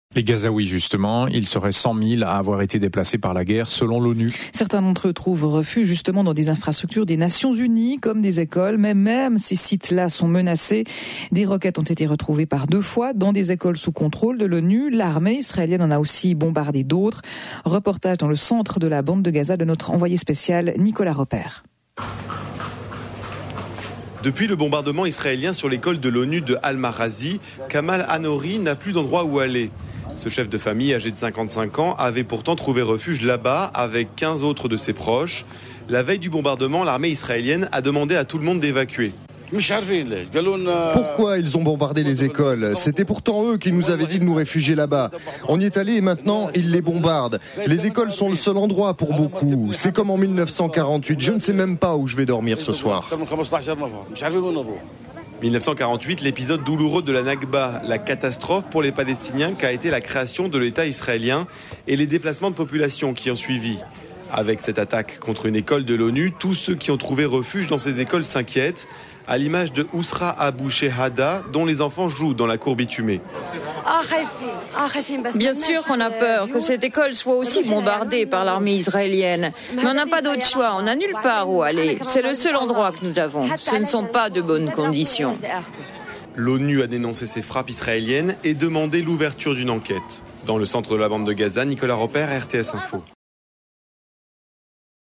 Les Gazaouis, justement, ils seraient 100 000 à avoir été déplacés par la guerre, selon l'ONU. Certains d'entre eux trouvent refuge justement dans des infrastructures des Nations Unies, comme des écoles, mais même ces sites-là sont menacés. Des roquettes ont été retrouvées par 2 fois dans des écoles sous contrôle de l'ONU. L'armée israélienne en a aussi bombardé d'autres. Reportage dans le centre de la bande de Gaza de notre envoyé spécial Nicolas Repère. Depuis le bombardement israélien sur l'école de l'ONU de Al-Marazi, Kamal Hanouri n'a plus d'endroit où aller. Ce chef de famille, âgé de 55 ans, avait pourtant trouvé refuge là-bas avec 15 autres de ses proches. La veille du bombardement, l'armée israélienne a demandé à tout le monde d'évacuer. Pourquoi ils ont bombardé les écoles? C'était pourtant eux qui nous avaient dit de nous réfugier là-bas. On y est allé et maintenant ils les bombardent. Les écoles sont le seul endroit pour beaucoup. C'est comme en 1948. Je ne sais même pas où je vais dormir ce soir. 1948, l'épisode douloureux de la Nakba, la catastrophe pour les Palestiniens qu'a été la création de l'État israélien et les déplacements de population qui ont suivi. Avec cette attaque contre une école de l'ONU, tous ceux qui ont trouvé refuge dans ces écoles s'inquiètent, à l'image de Ousra Abou Shehada, dont les enfants jouent dans la cour bitumée. Bien sûr qu'on a peur que cette école soit aussi bombardée par l'armée israélienne. Mais on n'a pas d'autre choix, on n'a nulle part où aller. C'est le seul endroit que nous avons. Ce ne sont pas de bonnes conditions. L'ONU a dénoncé ces frappes israéliennes et demandé l'ouverture d'une enquête. Dans le centre de la bande de Gaza, Nicolas Repère, RTS Info.